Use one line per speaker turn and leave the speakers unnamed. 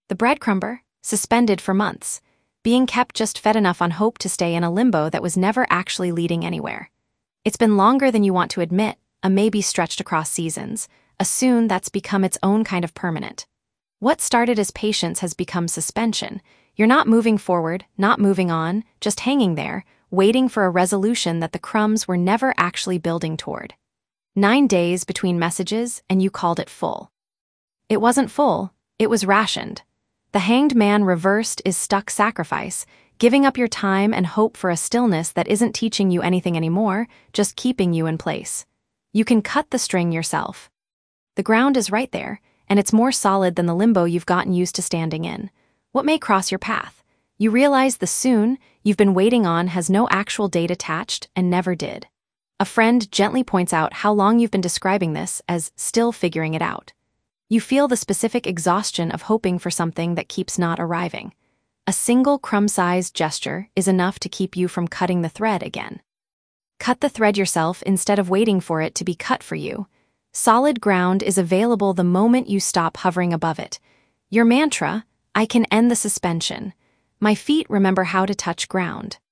The breadcrumber, suspended for months, being kept just fed enough on hope to stay in a limbo that was never actually leading anywhere. It's been longer than you want to admit, a maybe stretched across seasons, a soon that's become its own kind of permanent. What started as patience has become suspension. You're not moving forward, not moving on, just hanging there, waiting for a resolution that the crumbs were never actually building toward. 9 days between messages, and you called it full. It wasn't full, it was rationed. The hanged man reversed is stuck sacrifice, giving up your time and hope for a stillness that isn't teaching you anything anymore, just keeping you in place. You can cut the string yourself. The ground is right there, and it's more solid than the limbo you've gotten used to standing in. What may cross your path? You realize the soon you've been waiting on has no actual date attached and never did. A friend gently points out how long you've been describing this as still figuring it out. You feel the specific exhaustion of hoping for something that keeps not arriving. A single crumb-sized gesture is enough to keep you from cutting the thread again. Cut the thread yourself instead of waiting for it to be cut for you. Solid ground is available the moment you stop hovering above it. Your mantra, I can end the suspension. My feet remember how to touch ground.